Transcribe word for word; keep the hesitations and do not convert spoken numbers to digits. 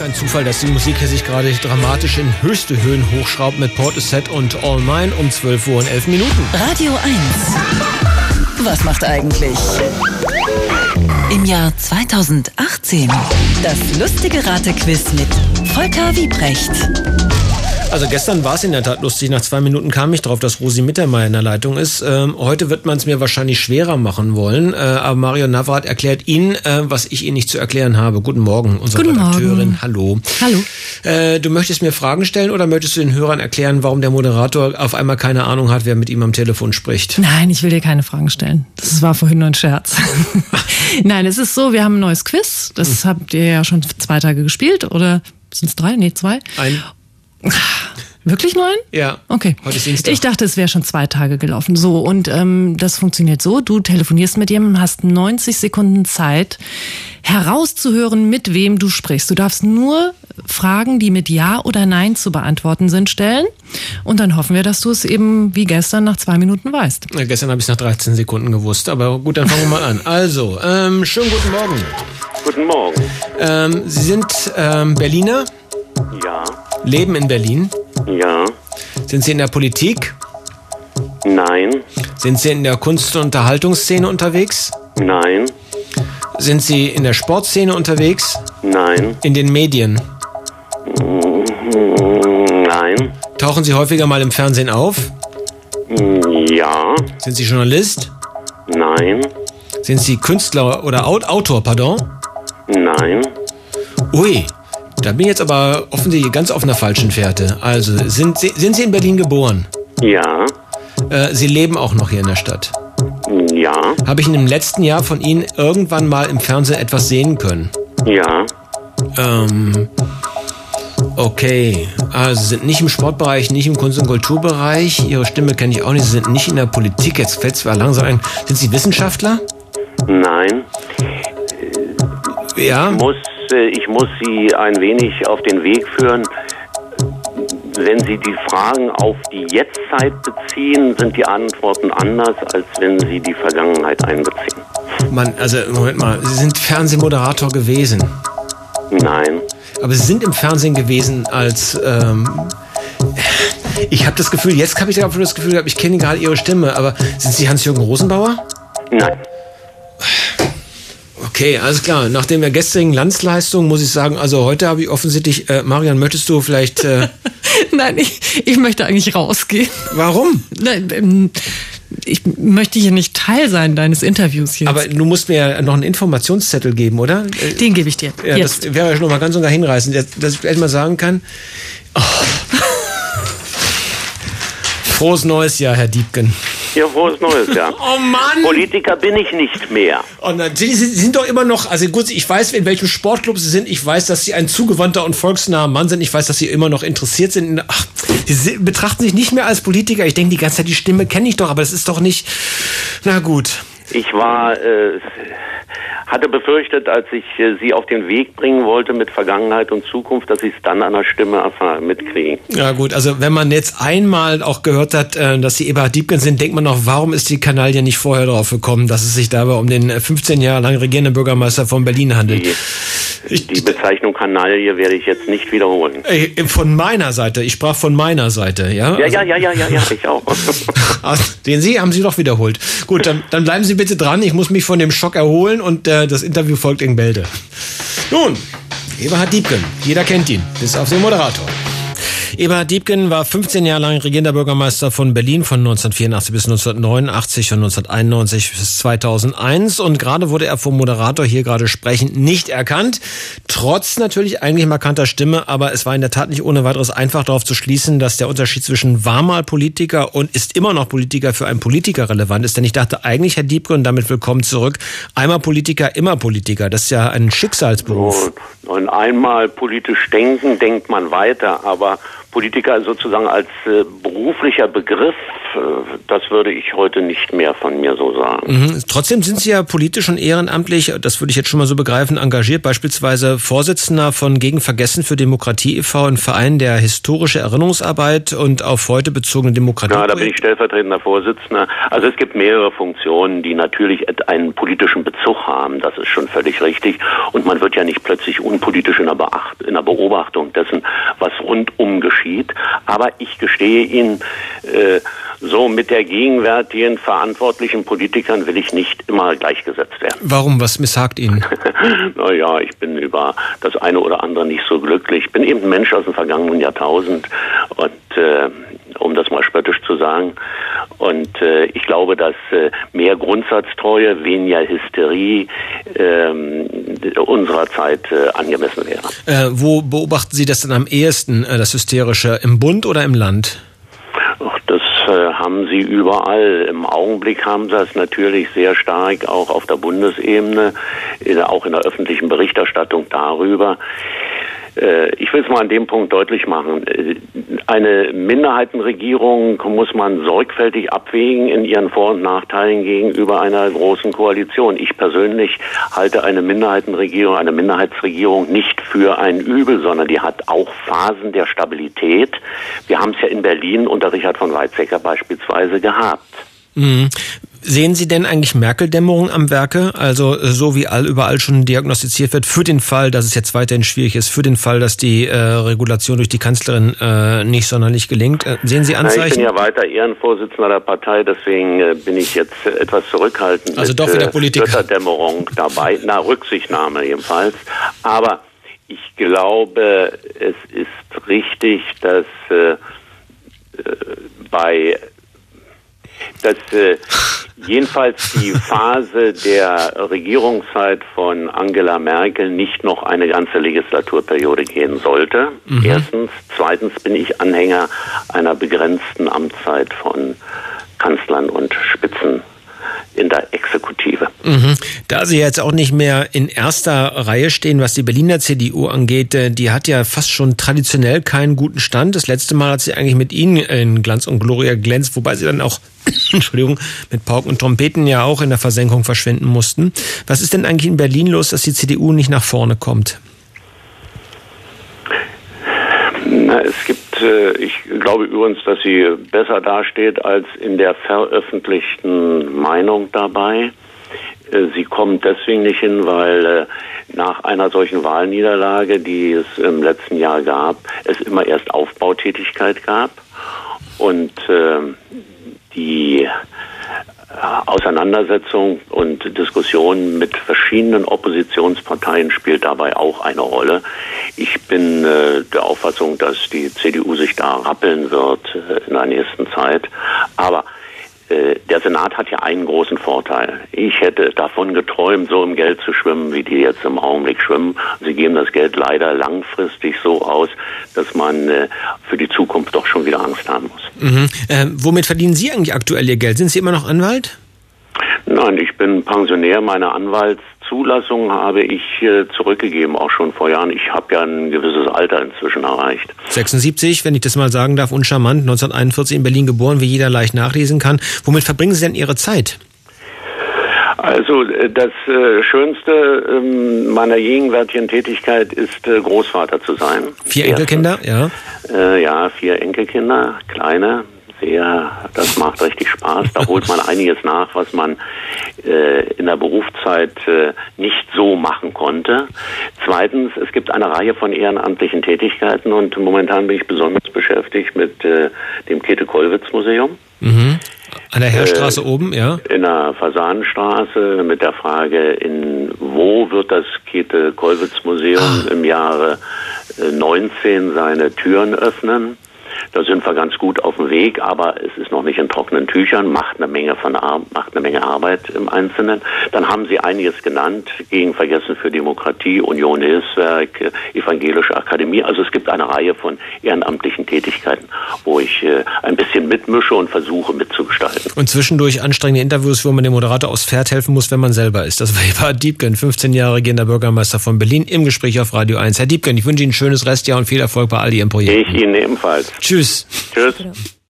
kein Zufall, dass die Musik hier sich gerade dramatisch in höchste Höhen hochschraubt mit Portishead und All Mine um zwölf Uhr und elf Minuten. Radio eins. Was macht eigentlich? Im Jahr zweitausendachtzehn. Das lustige Ratequiz mit Volker Wiebrecht. Also gestern war es in der Tat lustig. Nach zwei Minuten kam ich drauf, dass Rosi Mittermeier in der Leitung ist. Ähm, heute wird man es mir wahrscheinlich schwerer machen wollen. Äh, aber Mario Navrat erklärt Ihnen, äh, was ich Ihnen nicht zu erklären habe. Guten Morgen, unsere Guten Redakteurin. Morgen. Hallo. Hallo. Äh, du möchtest mir Fragen stellen oder möchtest du den Hörern erklären, warum der Moderator auf einmal keine Ahnung hat, wer mit ihm am Telefon spricht? Nein, ich will dir keine Fragen stellen. Das war vorhin nur ein Scherz. Nein, es ist so, wir haben ein neues Quiz. Das habt ihr ja schon zwei Tage gespielt. Oder sind es drei? Nee, zwei. Ein... Wirklich nur ein? Ja. Okay. Heute ist Dienstag. Ich dachte, es wäre schon zwei Tage gelaufen. So, und ähm, das funktioniert so. Du telefonierst mit jemandem, hast neunzig Sekunden Zeit, herauszuhören, mit wem du sprichst. Du darfst nur Fragen, die mit Ja oder Nein zu beantworten sind, stellen. Und dann hoffen wir, dass du es eben wie gestern nach zwei Minuten weißt. Ja, gestern habe ich es nach dreizehn Sekunden gewusst. Aber gut, dann fangen wir mal an. Also, ähm, schönen guten Morgen. Guten Morgen. Ähm, Sie sind ähm, Berliner? Ja. Leben in Berlin? Ja. Sind Sie in der Politik? Nein. Sind Sie in der Kunst- und Unterhaltungsszene unterwegs? Nein. Sind Sie in der Sportszene unterwegs? Nein. In den Medien? Nein. Tauchen Sie häufiger mal im Fernsehen auf? Ja. Sind Sie Journalist? Nein. Sind Sie Künstler oder Autor, pardon? Nein. Ui, da bin ich jetzt aber offensichtlich ganz auf einer falschen Fährte. Also, sind Sie, sind Sie in Berlin geboren? Ja. Äh, Sie leben auch noch hier in der Stadt? Ja. Habe ich in dem letzten Jahr von Ihnen irgendwann mal im Fernsehen etwas sehen können? Ja. Ähm, okay. Also, Sie sind nicht im Sportbereich, nicht im Kunst- und Kulturbereich. Ihre Stimme kenne ich auch nicht. Sie sind nicht in der Politik. Jetzt fällt es zwar langsam ein. Sind Sie Wissenschaftler? Nein. Ja. Ich muss, ich muss Sie ein wenig auf den Weg führen. Wenn Sie die Fragen auf die Jetztzeit beziehen, sind die Antworten anders, als wenn Sie die Vergangenheit einbeziehen. Mann, also, Moment mal. Sie sind Fernsehmoderator gewesen. Nein. Aber Sie sind im Fernsehen gewesen als, ähm, ich habe das Gefühl, jetzt habe ich das Gefühl gehabt, ich kenne gerade Ihre Stimme, aber sind Sie Hans-Jürgen Rosenbauer? Nein. Okay, alles klar. Nach der gestrigen Landsleistung muss ich sagen, also heute habe ich offensichtlich, äh, Marian, möchtest du vielleicht... Äh, Nein, ich, ich möchte eigentlich rausgehen. Warum? Nein, ähm, ich möchte hier nicht Teil sein deines Interviews hier. Aber du musst mir ja noch einen Informationszettel geben, oder? Den gebe ich dir. Ja, jetzt. Das wäre schon mal ganz und gar hinreißend, dass ich vielleicht mal sagen kann. Oh. Frohes neues Jahr, Herr Diebken. Ja, frohes neues Jahr. Oh Mann! Politiker bin ich nicht mehr. Oh nein, Sie, Sie sind doch immer noch, also gut, ich weiß, in welchem Sportclub Sie sind, ich weiß, dass Sie ein zugewandter und volksnaher Mann sind, ich weiß, dass Sie immer noch interessiert sind. In, ach, Sie betrachten sich nicht mehr als Politiker, ich denke die ganze Zeit, die Stimme kenne ich doch, aber das ist doch nicht, na gut. Ich war, äh, hatte befürchtet, als ich äh, Sie auf den Weg bringen wollte mit Vergangenheit und Zukunft, dass ich es dann an der Stimme erfahren, mitkriege. Ja gut, also wenn man jetzt einmal auch gehört hat, äh, dass Sie Eberhard Diebken sind, denkt man noch, warum ist die Kanaille nicht vorher drauf gekommen, dass es sich dabei um den fünfzehn Jahre lang regierenden Bürgermeister von Berlin handelt. Die, ich, die Bezeichnung Kanaille werde ich jetzt nicht wiederholen. Äh, von meiner Seite, ich sprach von meiner Seite, ja? Ja, also, ja, ja, ja, ja, ja, ich auch. Den Sie haben Sie doch wiederholt. Gut, dann, dann bleiben Sie bitte dran. Ich muss mich von dem Schock erholen und äh, das Interview folgt in Bälde. Nun, Eberhard Diebken. Jeder kennt ihn, bis auf den Moderator. Eberhard Diebken war fünfzehn Jahre lang regierender Bürgermeister von Berlin von neunzehnhundertvierundachtzig bis neunzehnhundertneunundachtzig und neunzehnhunderteinundneunzig bis zweitausendeins. Und gerade wurde er vom Moderator hier gerade sprechend nicht erkannt. Trotz natürlich eigentlich markanter Stimme, aber es war in der Tat nicht ohne weiteres einfach darauf zu schließen, dass der Unterschied zwischen war mal Politiker und ist immer noch Politiker für einen Politiker relevant ist. Denn ich dachte eigentlich, Herr Diebken, und damit willkommen zurück, einmal Politiker, immer Politiker. Das ist ja ein Schicksalsberuf. Und einmal politisch denken, denkt man weiter, aber Politiker sozusagen als äh, beruflicher Begriff, äh, das würde ich heute nicht mehr von mir so sagen. Mhm. Trotzdem sind Sie ja politisch und ehrenamtlich, das würde ich jetzt schon mal so begreifen, engagiert, beispielsweise Vorsitzender von Gegen Vergessen für Demokratie e V, ein Verein, der historische Erinnerungsarbeit und auf heute bezogene Demokratie... Ja, da bin ich stellvertretender Vorsitzender. Also es gibt mehrere Funktionen, die natürlich einen politischen Bezug haben, das ist schon völlig richtig. Und man wird ja nicht plötzlich unpolitisch in der, Beacht, in der Beobachtung dessen, was rundum geschieht. Aber ich gestehe Ihnen, äh, so mit der gegenwärtigen verantwortlichen Politikern will ich nicht immer gleichgesetzt werden. Warum? Was missagt Ihnen? Naja, ich bin über das eine oder andere nicht so glücklich. Ich bin eben ein Mensch aus dem vergangenen Jahrtausend und äh, um das mal spöttisch zu sagen. Und äh, ich glaube, dass äh, mehr Grundsatztreue, weniger Hysterie äh, unserer Zeit äh, angemessen wäre. Äh, wo beobachten Sie das denn am ehesten, äh, das Hysterische? Im Bund oder im Land? Ach, das äh, haben Sie überall. Im Augenblick haben Sie es natürlich sehr stark auch auf der Bundesebene, äh, auch in der öffentlichen Berichterstattung darüber. Ich will es mal an dem Punkt deutlich machen. Eine Minderheitenregierung muss man sorgfältig abwägen in ihren Vor- und Nachteilen gegenüber einer großen Koalition. Ich persönlich halte eine Minderheitenregierung, eine Minderheitsregierung nicht für ein Übel, sondern die hat auch Phasen der Stabilität. Wir haben es ja in Berlin unter Richard von Weizsäcker beispielsweise gehabt. Mhm. Sehen Sie denn eigentlich Merkel-Dämmerung am Werke? Also so wie all, überall schon diagnostiziert wird, für den Fall, dass es jetzt weiterhin schwierig ist, für den Fall, dass die äh, Regulation durch die Kanzlerin äh, nicht sonderlich gelingt. Äh, sehen Sie Anzeichen? Na, ich bin ja weiter Ehrenvorsitzender der Partei, deswegen äh, bin ich jetzt äh, etwas zurückhaltend also mit doch wieder Politiker. äh, Götterdämmerung dabei, na Rücksichtnahme jedenfalls. Aber ich glaube, es ist richtig, dass äh, äh, bei dass äh, jedenfalls die Phase der Regierungszeit von Angela Merkel nicht noch eine ganze Legislaturperiode gehen sollte. Mhm. Erstens. Zweitens bin ich Anhänger einer begrenzten Amtszeit von Kanzlern und Spitzen in der Exekutive. Mhm. Da Sie jetzt auch nicht mehr in erster Reihe stehen, was die Berliner C D U angeht, die hat ja fast schon traditionell keinen guten Stand. Das letzte Mal hat sie eigentlich mit Ihnen in Glanz und Gloria glänzt, wobei sie dann auch, Entschuldigung, mit Pauken und Trompeten ja auch in der Versenkung verschwinden mussten. Was ist denn eigentlich in Berlin los, dass die C D U nicht nach vorne kommt? Na, es gibt, äh, ich glaube übrigens, dass sie besser dasteht als in der veröffentlichten Meinung dabei. Äh, sie kommt deswegen nicht hin, weil äh, nach einer solchen Wahlniederlage, die es im letzten Jahr gab, es immer erst Aufbautätigkeit gab und äh, die Auseinandersetzung und Diskussion mit verschiedenen Oppositionsparteien spielt dabei auch eine Rolle. Ich bin äh, der Auffassung, dass die C D U sich da rappeln wird äh, in der nächsten Zeit. Aber äh, der Senat hat ja einen großen Vorteil. Ich hätte davon geträumt, so im Geld zu schwimmen, wie die jetzt im Augenblick schwimmen. Sie geben das Geld leider langfristig so aus, dass man äh, für die Zukunft doch schon wieder Angst haben muss. Mhm. Äh, womit verdienen Sie eigentlich aktuell Ihr Geld? Sind Sie immer noch Anwalt? Nein, ich bin Pensionär. Meine Anwaltszulassung habe ich äh, zurückgegeben, auch schon vor Jahren. Ich habe ja ein gewisses Alter inzwischen erreicht. sechsundsiebzig, wenn ich das mal sagen darf, uncharmant, neunzehnhunderteinundvierzig in Berlin geboren, wie jeder leicht nachlesen kann. Womit verbringen Sie denn Ihre Zeit? Also das äh, Schönste ähm, meiner gegenwärtigen Tätigkeit ist, äh, Großvater zu sein. Vier Enkelkinder, ja? Äh, ja, vier Enkelkinder, kleine. Sehr, das macht richtig Spaß. Da holt man einiges nach, was man äh, in der Berufszeit äh, nicht so machen konnte. Zweitens, es gibt eine Reihe von ehrenamtlichen Tätigkeiten und momentan bin ich besonders beschäftigt mit äh, dem Käthe-Kollwitz-Museum. Mhm. An der Heerstraße äh, oben, ja? In der Fasanenstraße mit der Frage, in wo wird das Käthe-Kollwitz-Museum ah. im Jahre äh, neunzehn seine Türen öffnen. Da sind wir ganz gut auf dem Weg, aber es ist noch nicht in trockenen Tüchern, macht eine Menge von Ar- macht eine Menge Arbeit im Einzelnen. Dann haben Sie einiges genannt, gegen Vergessen für Demokratie, Union Hilfswerk, Evangelische Akademie. Also es gibt eine Reihe von ehrenamtlichen Tätigkeiten, wo ich äh, ein bisschen mitmische und versuche mitzugestalten. Und zwischendurch anstrengende Interviews, wo man dem Moderator aufs Pferd helfen muss, wenn man selber ist. Das war Eberhard Diepgen, fünfzehn Jahre regierender Bürgermeister von Berlin, im Gespräch auf Radio eins. Herr Diepgen, ich wünsche Ihnen ein schönes Restjahr und viel Erfolg bei all Ihren Projekten. Ich Ihnen ebenfalls. Tschüss. Tschüss.